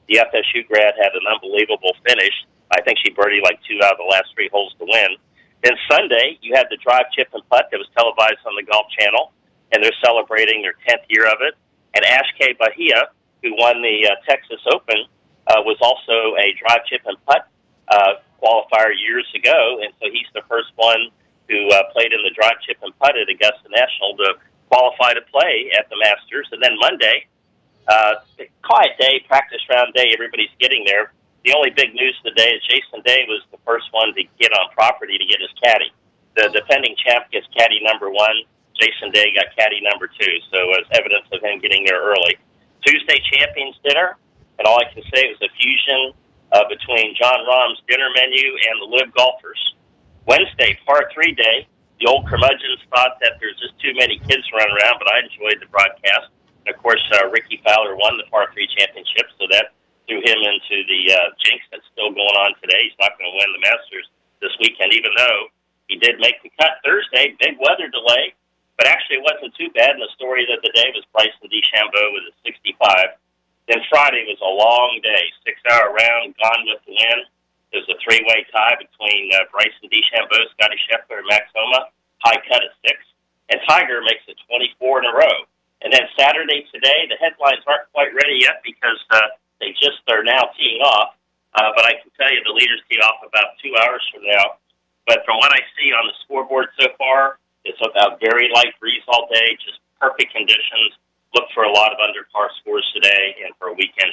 the F S U grad had an unbelievable finish. I think she birdied like two out of the last three holes to win. Then Sunday, you had the drive, chip, and putt that was televised on the Golf Channel, and they're celebrating their tenth year of it. And Ashkay Bahia, who won the uh, Texas Open, uh, was also a drive, chip, and putt uh, qualifier years ago, and so he's the first one who uh, played in the drive, chip, and putt at Augusta National to qualify to play at the Masters. And then Monday, uh, quiet day, practice round day, everybody's getting there. The only big news of the day is Jason Day was the first one to get on property to get his caddy. The defending champ gets caddy number one. Jason Day got caddy number two, so as evidence of him getting there early. Tuesday, Champions Dinner, and all I can say was a fusion uh, between John Rahm's dinner menu and the Live golfers. Wednesday, par three day, the old curmudgeons thought that there's just too many kids running around, but I enjoyed the broadcast. And of course, uh, Ricky Fowler won the par three championship, so that threw him into the uh, jinx that's still going on today. He's not going to win the Masters this weekend, even though he did make the cut Thursday. Big weather delay, but actually it wasn't too bad. And the story of the day was Bryson DeChambeau with a sixty-five. Then Friday was a long day, six-hour round, gone with the win. There's a three-way tie between uh, Bryson DeChambeau, Scotty Scheffler, and Max Homa. High cut at six. And Tiger makes it twenty-four in a row. And then Saturday today, the headlines aren't quite ready yet because uh, they just are now teeing off. Uh, but I can tell you the leaders tee off about two hours from now. But from what I see on the scoreboard so far, it's about very light breeze all day, just perfect conditions. Look for a lot of under par scores today and for a weekend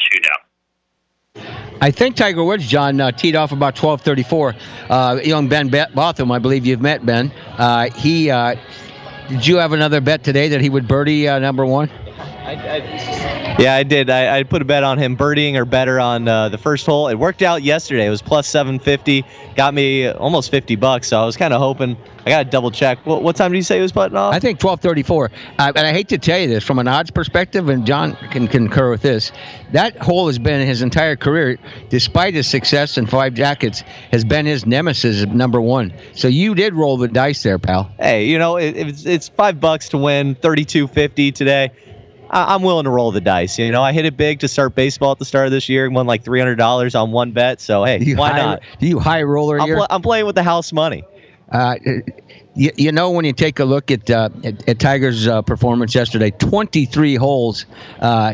shootout. I think Tiger Woods, John, uh, teed off about twelve thirty-four. Uh, young Ben Botham, I believe you've met Ben. Uh, he uh, did you have another bet today that he would birdie uh, number one? I, I, yeah, I did. I, I put a bet on him birdieing or better on uh, the first hole. It worked out yesterday. It was plus seven fifty. Got me almost fifty bucks. So I was kind of hoping. I got to double check. What, what time did you say he was putting off? I think twelve thirty-four. Uh, and I hate to tell you this from an odds perspective, and John can concur with this. That hole has been his entire career, despite his success in Five Jackets, has been his nemesis at number one. So you did roll the dice there, pal. Hey, you know, it, it's, it's five bucks to win thirty-two fifty today. I'm willing to roll the dice. You know, I hit it big to start baseball at the start of this year and won like three hundred dollars on one bet. So, hey, why high, not? You high roller I'm, here? pl- I'm playing with the house money. Uh, you, you know, when you take a look at uh, at, at Tiger's uh, performance yesterday, twenty-three holes. Uh,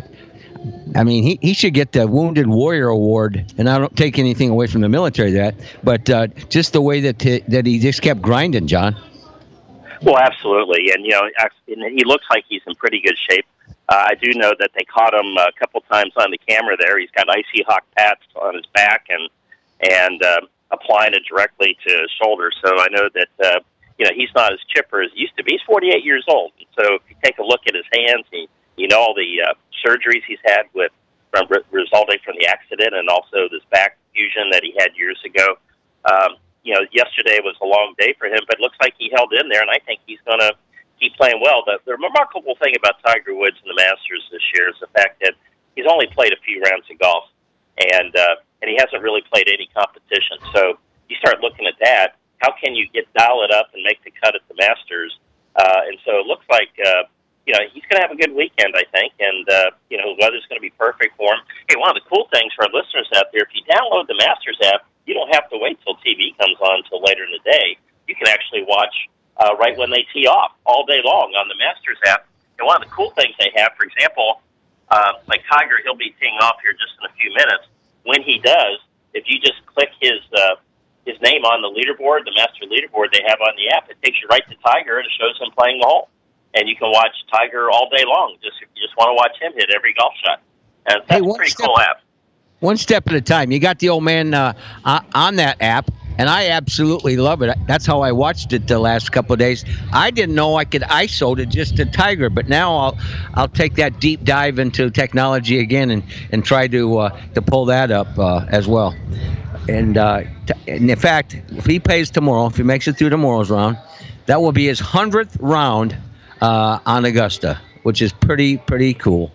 I mean, he, he should get the Wounded Warrior Award, and I don't take anything away from the military that, but uh, just the way that t- that he just kept grinding, John. Well, absolutely, and you know, he looks like he's in pretty good shape. Uh, I do know that they caught him a couple times on the camera there. He's got icy hawk pads on his back and and uh, applying it directly to his shoulder. So I know that uh, you know he's not as chipper as he used to be. He's forty-eight years old. So if you take a look at his hands, he, you know all the uh, surgeries he's had with from re- resulting from the accident, and also this back fusion that he had years ago. Um, you know, yesterday was a long day for him, but it looks like he held in there, and I think he's going to keep playing well. The, the remarkable thing about Tiger Woods in the Masters this year is the fact that he's only played a few rounds of golf, and uh, and he hasn't really played any competition. So you start looking at that. How can you get dial it up and make the cut at the Masters? Uh, and so it looks like uh, you know he's going to have a good weekend, I think, and uh, you know the weather's going to be perfect for him. Hey, one of the cool things for our listeners out there, if you download the Masters app, you don't have to wait till T V comes on until later in the day. You can actually watch Uh, right when they tee off all day long on the Masters app. And one of the cool things they have, for example, uh, like Tiger, he'll be teeing off here just in a few minutes. When he does, if you just click his uh, his name on the leaderboard, the master leaderboard they have on the app, it takes you right to Tiger and it shows him playing the hole. And you can watch Tiger all day long. Just if you just want to watch him hit every golf shot. And that's hey, a pretty step, cool app. One step at a time. You got the old man uh, on that app. And I absolutely love it. That's how I watched it the last couple of days. I didn't know I could I S O to just a Tiger, but now I'll I'll take that deep dive into technology again and, and try to uh, to pull that up uh, as well. And, uh, t- and in fact, if he plays tomorrow, if he makes it through tomorrow's round, that will be his hundredth round uh, on Augusta, which is pretty pretty cool.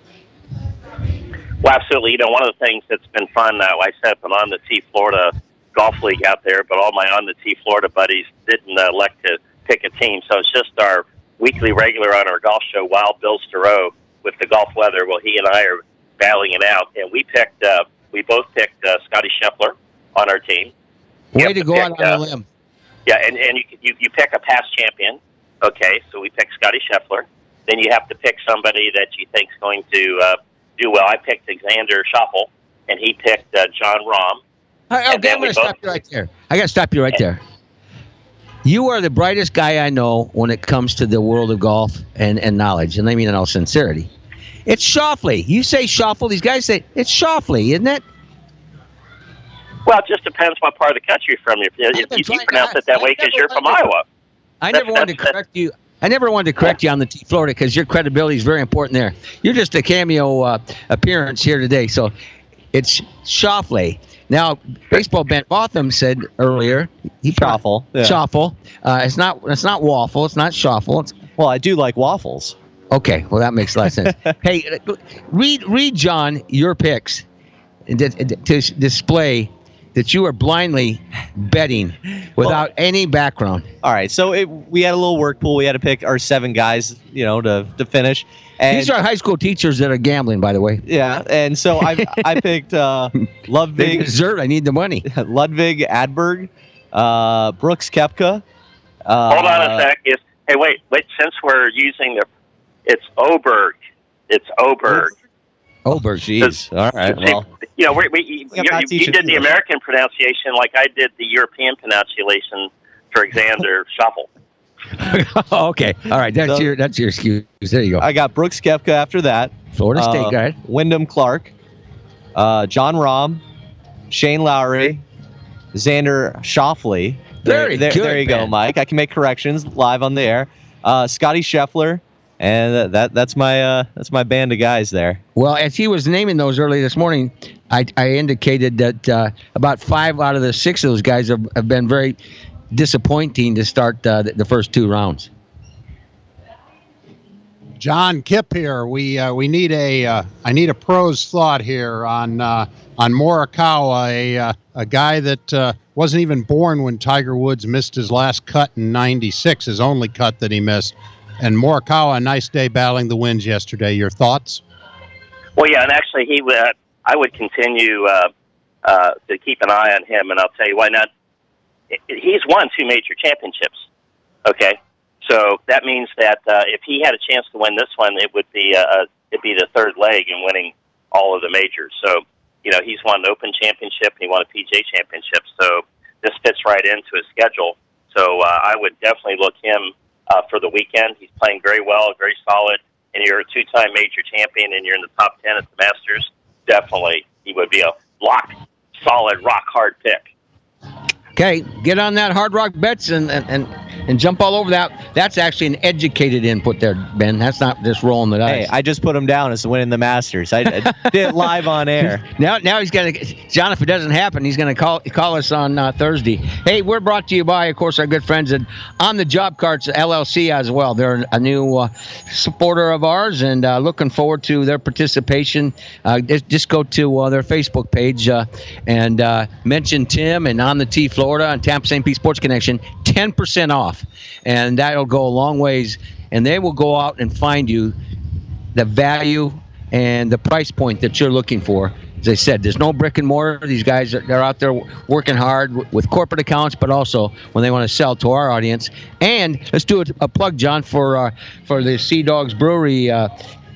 Well, absolutely. You know, one of the things that's been fun, uh, I set up an On the Tee Florida golf league out there, but all my On the Tee Florida buddies didn't uh, elect to pick a team. So it's just our weekly regular on our golf show, Wild Bill Stereau, with the golf weather. Well, he and I are battling it out, and we picked uh, we both picked uh, Scotty Scheffler on our team. You Way have to go pick, out on uh, a limb. Yeah, and, and you, you you pick a past champion. Okay, so we picked Scotty Scheffler. Then you have to pick somebody that you think's going to uh, do well. I picked Xander Schauffele, and he picked uh, John Rahm. I, okay, I'm going to stop you right there. I got to stop you right there. You are the brightest guy I know when it comes to the world of golf and, and knowledge, and I mean in all sincerity. It's Schauffele. You say Schauffele, these guys say it's Schauffele, isn't it? Well, it just depends what part of the country you're from. If, if you pronounce it that way because you're from Iowa. I never wanted to correct you. I never wanted to correct you on the T Florida because your credibility is very important there. You're just a cameo uh, appearance here today, so it's Schauffele. Now, Baseball Ben Botham said earlier he Schauffele. Yeah. Schauffele. Uh, it's not. It's not waffle. It's not Schauffele. It's, well, I do like waffles. Okay, well that makes a lot of sense. Hey, read read John your picks to, to display that you are blindly betting without well, any background. All right, so it, we had a little work pool. We had to pick our seven guys, you know, to, to finish. And these are high school teachers that are gambling, by the way. Yeah, and so I I picked uh, Ludwig. Dessert, I need the money. Ludwig Adberg, uh, Brooks Koepka. Uh, Hold on a sec. It's, hey, wait, wait. Since we're using the, it's Oberg. It's Oberg. Oberg, jeez. All right, well. You know, we, we, you, you, you did the American pronunciation like I did the European pronunciation for Xander Schauffele. Okay, all right. That's so, your that's your excuse. There you go. I got Brooks Koepka after that. Florida State uh, guy. Wyndham Clark, uh, John Rahm, Shane Lowry, Xander Schauffele. Very there, good. There you man. go, Mike. I can make corrections live on the air. Uh, Scotty Scheffler. And that that's my uh, that's my band of guys there. Well, as he was naming those early this morning, I, I indicated that uh, about five out of the six of those guys have, have been very disappointing to start uh, the, the first two rounds. John Kipp here. We uh, we need a uh, I need a pro's thought here on uh, on Morikawa, a uh, a guy that uh, wasn't even born when Tiger Woods missed his last cut in ninety-six, his only cut that he missed. And Morikawa, a nice day battling the winds yesterday. Your thoughts? Well, yeah, and actually, he would. I would continue uh, uh, to keep an eye on him, and I'll tell you why not. He's won two major championships. Okay, so that means that uh, if he had a chance to win this one, it would be uh, it'd be the third leg in winning all of the majors. So you know, he's won an Open championship and he won a P G A championship. So this fits right into his schedule. So uh, I would definitely look him. Uh, for the weekend. He's playing very well, very solid, and you're a two-time major champion and you're in the top ten at the Masters, definitely he would be a lock, solid, rock-hard pick. Okay, get on that Hard Rock Bets and, and, and, and jump all over that. That's actually an educated input there, Ben. That's not just rolling the dice. Hey, I just put him down as winning the Masters. I, I did it live on air. Now, now he's going to, John, if it doesn't happen, he's going to call call us on uh, Thursday. Hey, we're brought to you by, of course, our good friends at On the Job Carts L L C as well. They're a new uh, supporter of ours and uh, looking forward to their participation. Uh, just, just go to uh, their Facebook page uh, and uh, mention Tim and On the T Florida and Tampa Saint Pete Sports Connection, ten percent off. And that'll go a long ways. And they will go out and find you the value and the price point that you're looking for. As I said, there's no brick and mortar. These guys are they're out there working hard with corporate accounts, but also when they want to sell to our audience. And let's do a, a plug, John, for uh, for the Sea Dogs Brewery uh,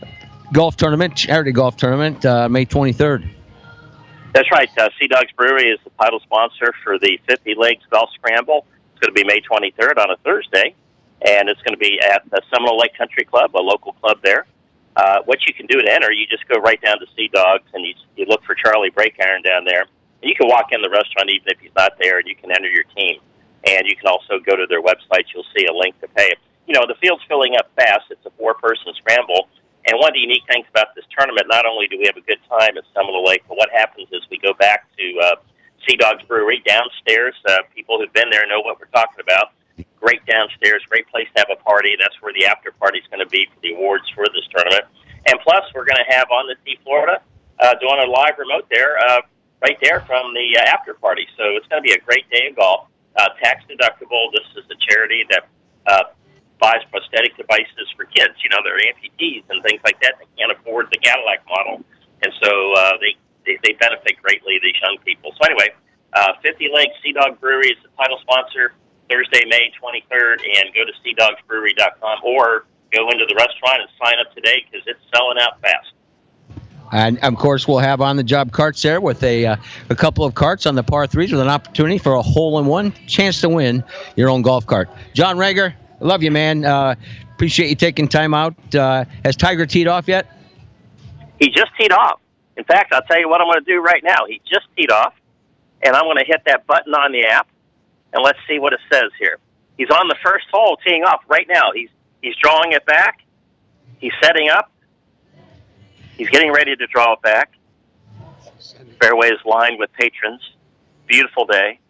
golf tournament, charity golf tournament, uh, May twenty-third. That's right. Uh, Sea Dogs Brewery is the title sponsor for the fifty Legs Golf Scramble. It's going to be May twenty-third on a Thursday, and it's going to be at the Seminole Lake Country Club, a local club there. Uh, what you can do to enter, you just go right down to Sea Dogs, and you, you look for Charlie Breakiron down there. And you can walk in the restaurant even if he's not there, and you can enter your team. And you can also go to their website. You'll see a link to pay. You know, the field's filling up fast. It's a four-person scramble. And one of the unique things about this tournament, not only do we have a good time at Seminole Lake, but what happens is we go back to uh, Sea Dogs Brewery downstairs. Uh, people who've been there know what we're talking about. Great downstairs, great place to have a party. That's where the after party is going to be for the awards for this tournament. And plus, we're going to have On the Sea Florida uh, doing a live remote there, uh, right there from the uh, after party. So it's going to be a great day of golf. Uh, tax deductible. This is a charity that uh, buys prosthetic devices for kids. You know, they're amputees and things like that. They can't afford the Cadillac model. And so uh, they, they, they benefit greatly, these young people. So anyway, uh, fifty Lake Sea Dog Brewery is the title sponsor, Thursday, May twenty-third, and go to sea dogs brewery dot com or go into the restaurant and sign up today because it's selling out fast. And, of course, we'll have on-the-job carts there with a uh, a couple of carts on the par threes with an opportunity for a hole-in-one chance to win your own golf cart. John Rager, I love you, man. Uh, appreciate you taking time out. Uh, has Tiger teed off yet? He just teed off. In fact, I'll tell you what I'm going to do right now. He just teed off, and I'm going to hit that button on the app, and let's see what it says here. He's on the first hole teeing off right now. He's he's drawing it back. He's setting up. He's getting ready to draw it back. Fairway is lined with patrons. Beautiful day.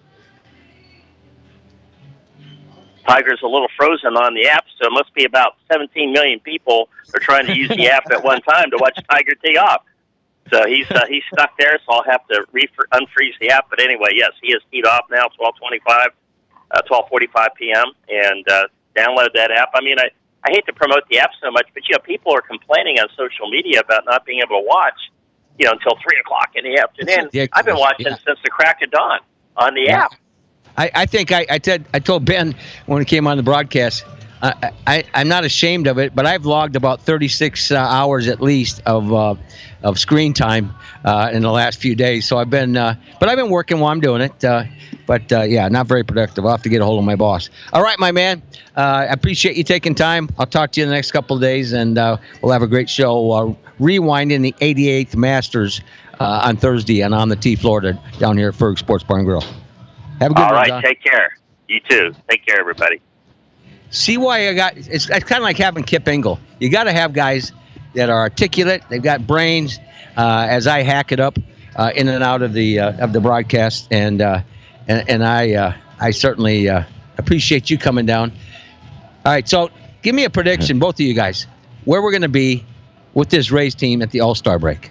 Tiger's a little frozen on the app, so it must be about seventeen million people are trying to use the app at one time to watch Tiger tee off. So he's uh, he's stuck there, so I'll have to re- unfreeze the app. But anyway, yes, he is teed off now, twelve twenty-five, uh, twelve forty-five p.m., and uh, download that app. I mean, I, I hate to promote the app so much, but, you know, people are complaining on social media about not being able to watch, you know, until three o'clock in the afternoon. Yeah, I've been watching yeah. since the crack of dawn on the yeah. app. I, I think I, I, said, I told Ben when he came on the broadcast, uh, I, I'm not ashamed of it, but I've logged about thirty-six uh, hours at least of uh, of screen time uh, in the last few days. So I've been, uh, but I've been working while I'm doing it. Uh, but uh, yeah, not very productive. I'll have to get a hold of my boss. All right, my man. Uh, I appreciate you taking time. I'll talk to you in the next couple of days, and uh, we'll have a great show uh, rewinding the eighty-eighth Masters uh, on Thursday and on the Tee Florida down here at Ferg Sports Bar and Grill. Have a good All one, right, John. Take care. You too. Take care, everybody. See why I got it's, it's kind of like having Kip Engel. You got to have guys that are articulate. They've got brains. Uh, as I hack it up uh, in and out of the uh, of the broadcast, and uh, and, and I uh, I certainly uh, appreciate you coming down. All right, so give me a prediction, both of you guys, where we're going to be with this Rays team at the All-Star break.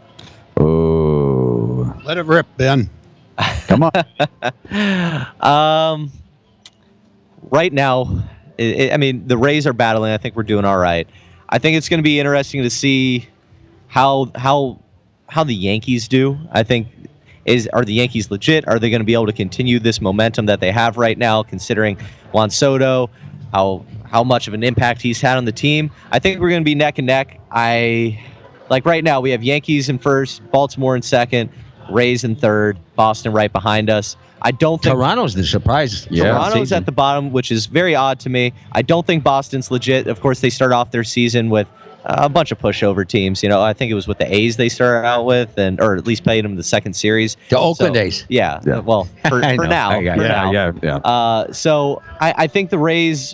Oh, let it rip, Ben. Come on. um, right now, it, it, I mean, the Rays are battling. I think we're doing all right. I think it's going to be interesting to see how how how the Yankees do. I think is are the Yankees legit? Are they going to be able to continue this momentum that they have right now, considering Juan Soto, how how much of an impact he's had on the team? I think we're going to be neck and neck. I like right now we have Yankees in first, Baltimore in second, Rays in third, Boston right behind us. I don't think Toronto's the surprise. Yeah, Toronto's at the bottom, which is very odd to me. I don't think Boston's legit. Of course, they start off their season with uh, a bunch of pushover teams. You know, I think it was with the A's they started out with, and or at least played them in the second series. The Oakland so, A's. Yeah, yeah. Well, for, for now. For yeah, now. yeah, yeah. Uh, so I, I think the Rays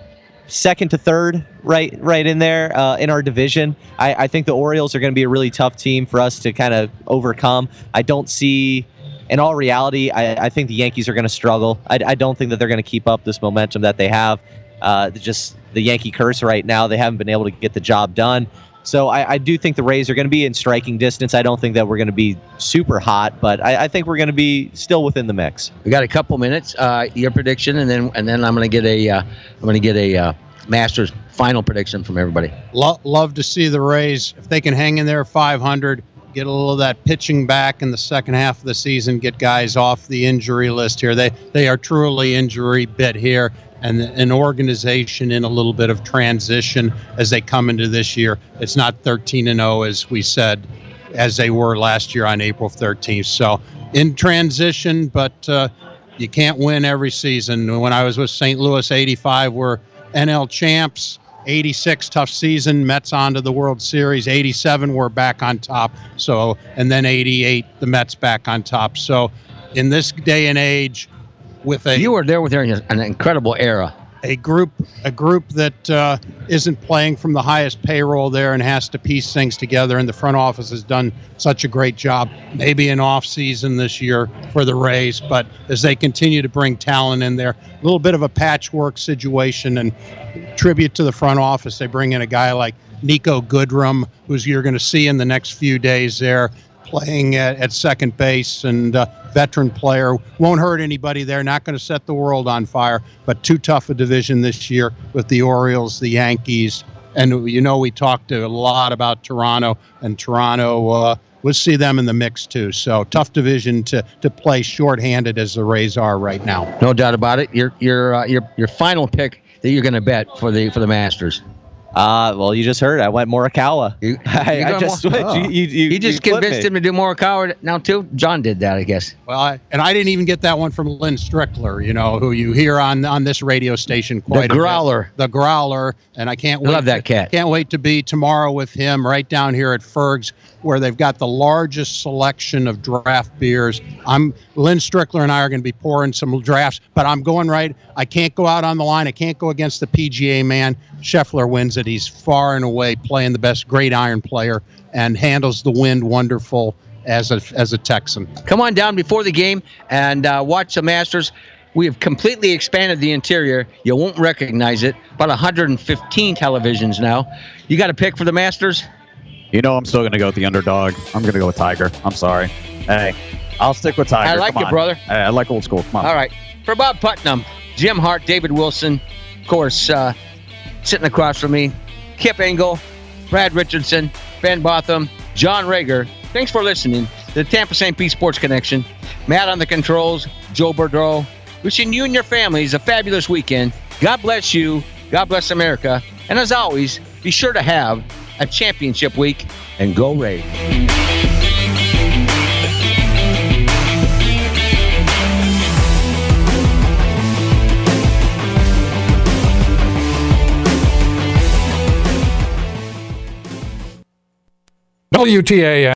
second to third, right, right in there uh, in our division. I, I think the Orioles are going to be a really tough team for us to kind of overcome. I don't see. In all reality, I, I think the Yankees are going to struggle. I, I don't think that they're going to keep up this momentum that they have. Uh, just the Yankee curse right now. They haven't been able to get the job done. So I, I do think the Rays are going to be in striking distance. I don't think that we're going to be super hot, but I, I think we're going to be still within the mix. We got a couple minutes. Uh, your prediction, and then and then I'm going to get a uh, I'm going to get a uh, Masters final prediction from everybody. Lo- love to see the Rays if they can hang in there five hundred. Get a little of that pitching back in the second half of the season, get guys off the injury list here. They they are truly injury bit here, and an organization in a little bit of transition as they come into this year. It's not thirteen and oh, as we said, as they were last year on April thirteenth. So in transition, but uh, you can't win every season. When I was with Saint Louis, eighty-five were N L champs. eighty-six, tough season. Mets on to the World Series. eighty-seven, we're back on top. So, and then eighty-eight, the Mets back on top. So, in this day and age, with a you were there with an incredible era. A group, a group that uh, isn't playing from the highest payroll there and has to piece things together. And the front office has done such a great job. Maybe an off season this year for the Rays, but as they continue to bring talent in there, a little bit of a patchwork situation. And tribute to the front office, they bring in a guy like Nico Goodrum, who's you're going to see in the next few days there, playing at, at second base, and uh, veteran player. Won't hurt anybody there, not going to set the world on fire, but too tough a division this year with the Orioles, the Yankees, and you know we talked a lot about Toronto, and Toronto uh, we'll see them in the mix too. So tough division to to play shorthanded as the Rays are right now. No doubt about it. Your your uh, your your final pick that you're going to bet for the for the Masters. Uh, well, you just heard. I went Morikawa. You, I, I just switched. Oh. You, you, you, you just you convinced him to do Morikawa now too. John did that, I guess. Well, I, and I didn't even get that one from Lynn Strickler, you know, who you hear on on this radio station quite The a Growler. bit. The Growler, and I can't I wait. love that to, cat. Can't wait to be tomorrow with him right down here at Ferg's, where they've got the largest selection of draft beers. I'm Lynn Strickler and I are going to be pouring some drafts, but I'm going right. I can't go out on the line. I can't go against the P G A man. Scheffler wins it. He's far and away playing the best, great iron player, and handles the wind wonderful as a as a Texan. Come on down before the game and uh, watch the Masters. We have completely expanded the interior. You won't recognize it. About one hundred fifteen televisions now. You got a pick for the Masters? You know I'm still going to go with the underdog. I'm going to go with Tiger. I'm sorry. Hey, I'll stick with Tiger. I like Come you, on. brother. Hey, I like old school. Come on. All right. For Bob Putnam, Jim Hart, David Wilson, of course, uh, sitting across from me, Kip Engel, Brad Richardson, Ben Botham, John Rager. Thanks for listening to the Tampa Saint Pete Sports Connection. Matt on the controls, Joe Boudreau. Wishing you and your families a fabulous weekend. God bless you. God bless America. And as always, be sure to have a championship week and go Rays. W T A